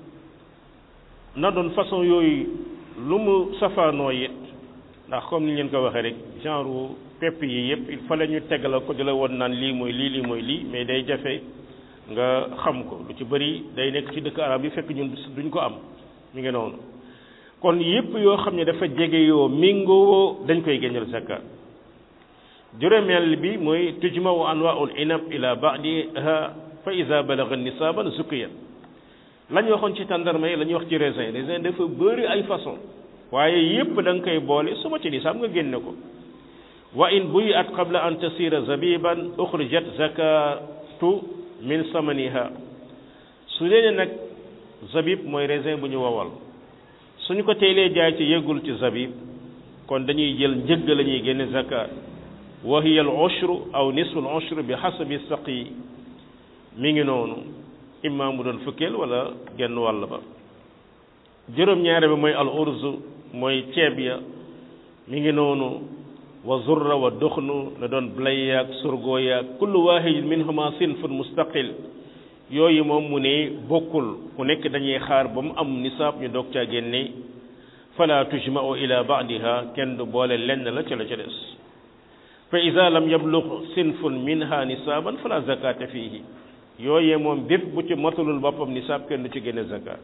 A: na doon façon yooyu lu mu safaanoo it ndax comme ni leen ko waxee rek genre pepp yi yëpp il fallait ñu tegala ko di la woon naan lii mooy lii lii mooy lii mais day jafe nga xam ko lu ci bëri day nekk ci dëkk arab yi fekk ñun duñ ko am mi ngi noonu kon yëpp yoo xam ne dafa jege yoo mingoo dañ koy génneel zakat juróomeel bi mooy tujma'u anwaa'ul inab ila ba'diha fa iza balagha nisaaban zukiya la ñu waxoon ci tàndarma yi la ñuy wax ci raisin raisin dafa bëri ay façon waaye yëpp da nga koy boole su ma ci nisaab nga génne ko wa in buyi'at qabla an tasira zabiban ukhrijat zakatu min samaniha su dee nag zabib mooy raisin bu ñu wowal suñu ko teelee jaay ci yëgul ci zabib kon dañuy jël njëgg la ñuy génne zakat wa hiya al ushru aw nisfu al ushru bi hasabi saqi mi ngi noonu imma mu doon fukkeel wala genn wàll ba juróom-ñaare bi mooy al urz mooy ceeb ya mi ngi noonu wa zurra wa duxnu na doon blay yaag surgo yaag kullu wahid minhuma sinfun mustaqil yooyu moom mu ne bokkul ku nekk dañuy xaar ba mu am nisaab ñu doog caa génne fala tujma'u ila ba'diha kenn du boole lenn la ca la ca des fa ida lam yablugh sinfun minha nisaaban fala zakata fihi yooyee moom bépp bu ci matulul boppam nisaab kenn du ci génne zakat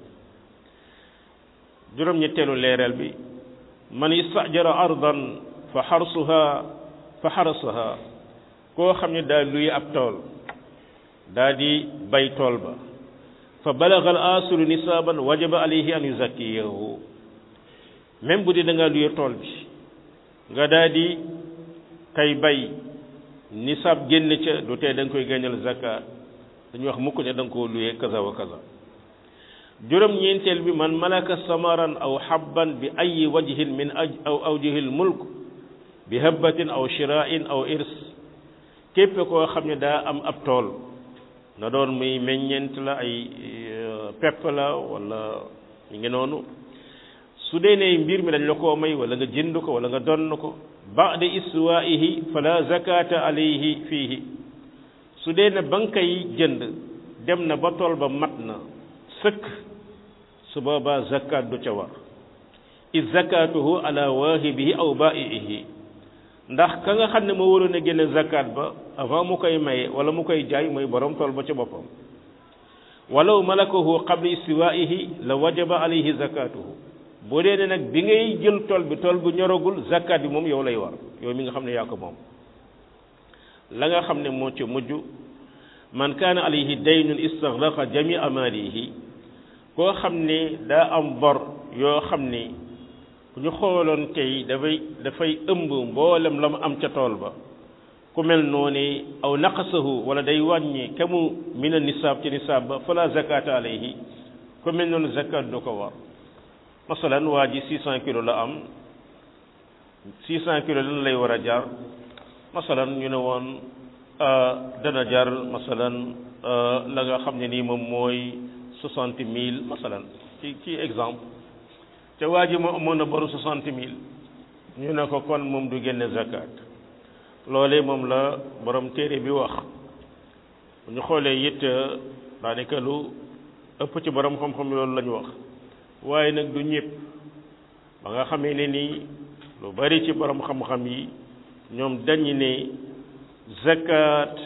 A: juróom-ñetteelu leeral bi man istajara ardan fa xarsuha fa xarasaha koo xam ne daa luy ab tool daa di bay tool ba fa balagha al asiru nisaaban wajaba alayhi an yuzakkiyahu même bu dee da ngaa luye tool bi nga daa di kay bay nisaab génn ca du tee da nga koy génneel zakat dañuy wax mukk ne da nga koo luye kaza wa kaza juróom-ñeenteel bi man malaka samaran aw habban bi ayi wajhin min aw awjihil mulk bi habbatin aw shira'in aw irs képp koo xam ne daa am ab tool na doon muy meññeent la ay pepp la wala ñu ngi noonu su dee ne mbir mi dañ la koo may wala nga jënd ko wala nga donn ko ba'da iswaa'ihi fala zakata alayhi fiihi su dee ne ba nga koy jënd dem na ba tool ba mat na sëkk su boobaa zakat du ca war iz zakatuhu ala waahibihi aw baa'ihi ndax ka nga xam ne moo waroon a génne zakat ba avant mu koy maye wala mu koy jaay mooy borom tool ba ca boppam walaw malakahu qabla istiwaa'ihi la wajaba alayhi zakatuhu boo dee ne nag bi ngay jël tool bi tool bu ñoragul zakat bi moom yow lay war yow mi nga xam ne yaa ko moom la nga xam ne moo ca mujj man kaana alayhi daynun istaghraqa jami'a maalihi koo xam ne daa am bor yoo xam ne bu ñu xooloon tey dafay dafay ëmb mboolem la mu am ca tool ba ku mel noonu aw naqasahu wala day wàññi kamu mina nisaab ci nisaab ba fala zakata alayhi ku mel noonu zakat du ko war masalan waa ji six cent kilos la am six cent kilos lan lay war a jar masalan ñu ne woon dana jar masalan la nga xam ne nii moom mooy soixante mille masalan ci ci exemple te waa ji moo amoon na boru soixante mille ñu ne ko kon moom du génne zakat loolee moom la borom téere bi wax bu ñu xoolee it daanaka lu ëpp ci borom xam-xam loolu la ñu wax waaye nag du ñëpp ba nga xamee ne nii lu bari ci borom xam-xam yi ñoom dañu ne zakat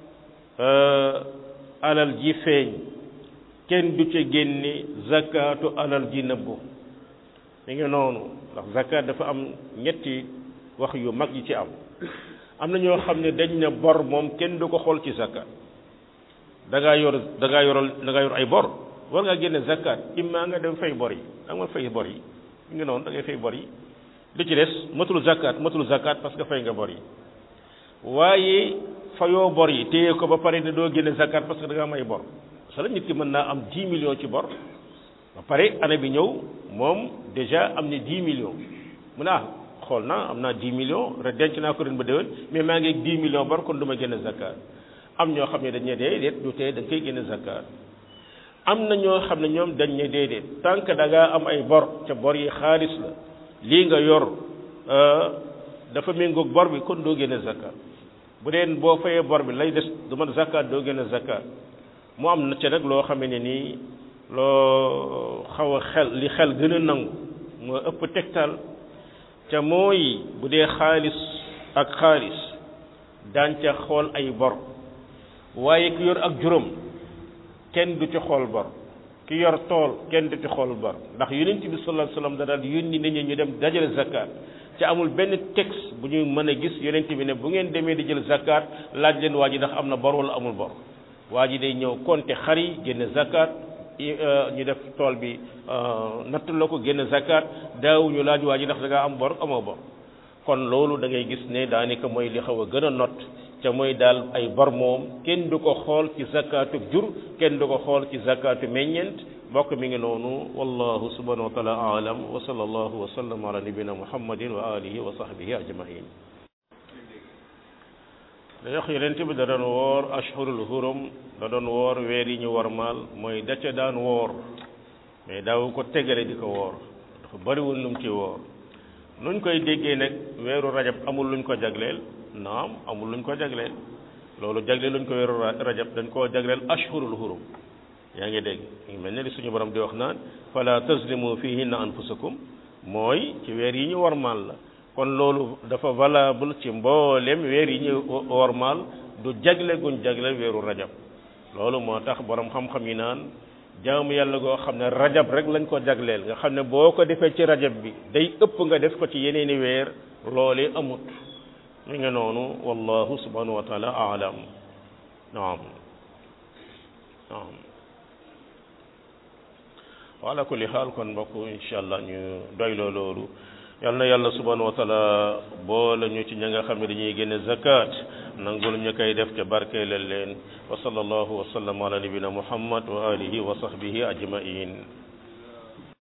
A: alal ji feeñ kenn du ca génne zakatu alal ji nëbbu mi ngi noonu ndax zakat dafa am ñetti wax yu mag yi ci am am na ñoo xam ne dañ ne bor moom kenn du ko xool ci zakat da ngaa yor da ngaa yoral da ngaa yor ay bor war ngaa génne zakat imma nga dem fay bor yi da nga fay bor yi mi ngi noonu da ngay fay bor yi li ci des matul zakat matul zakat parce que fay nga bor yi waaye fayoo bor yi téye ko ba pare ne doo génne zakat parce que da nga am ay bor parce que nit ki mën naa am dix millions ci bor ba pare année bi ñëw moom déjà am na dix millions mu ne ah xool naa am naa dix millions rek denc naa ko ren ba déwén mais maa ngi ak dix millions bor kon du ma génne zakat am ñoo xam ne dañ ne déedéet du tee da nga koy génne zakat am na ñoo xam ne ñoom dañ ne déedéet tant que da ngaa am ay bor ca bor yi xaalis la lii nga yor dafa méngoog bor bi kon doo génne zakat bu dee boo fayee bor bi lay des du mat zakat doo génne zakat mu am na ca nag loo xam ne nii loo xaw a xel li xel gën a nangu moo ëpp tegtal ca mooy bu dee xaalis ak xaalis daan ca xool ay bor waaye ki yor ak juróom kenn du ci xool bor ki yor tool kenn du ci xool bor ndax yonent bi sallallahu alayhi wasallam da daal yónni nit ñi ñu dem dajale zakat ca amul benn texte bu ñu mën a gis yonent bi ne bu ngeen demee di jël zakat laaj leen waa ji ndax am na bor wala amul bor waa ji day ñëw compter xar yi génne zakat ñu def tool bi natt la ko génne zakat daaw ñu laaj waa ji ndax da ngaa am bor amoo bor kon loolu da ngay gis ne daanaka mooy li xaw a gën a not ca mooy daal ay bor moom kenn du ko xool ci zakatu jur kenn du ko xool ci zakatu meññeent mbokk mi ngi noonu wallahu subhanahu wa taala aalam wa sallallahu wa sallam ala nabina muhammadin wa alihi wa sahbihi ajmain day wax yonent bi da doon woor ashhurul hurum da doon woor weer yi ñu warmaal mooy da ca daan woor mais daaw ko tegale di ko woor dafa bariwul lu mu ci woor nuñ koy déggee nag weeru rajab amul luñ ko jagleel naam amul luñ ko jagleel loolu jagleel luñ ko weeru rajab dañ koo jagleel ashhurul hurum yaa ngi dégg ngi mel ne li suñu borom di wax naan fala tazlimu fihinna anfusakum mooy ci weer yi ñu warmaal la kon loolu dafa valable ci mboolem weer yi ñu wormaal du jagle guñ jagle weeru rajab loolu moo tax borom xam-xam yi naan jaamu yàlla goo xam ne rajab rek lañ ko jagleel nga xam ne boo ko defee ci rajab bi day ëpp nga def ko ci yeneeni weer loolee amut mi nga noonu wallahu subhanahu wa taala aalam naam naam wala kulli xaal kon mbokk insha allah ñu doyloo loolu yal na yàlla subhanahu wa taala boole ñu ci ña nga xam ne dañuy génne zakat nangul ñu koy def ca barkeelal leen wa sallallahu wa sallam ala nabina muhammad wa alihi wa sahbihi ajmain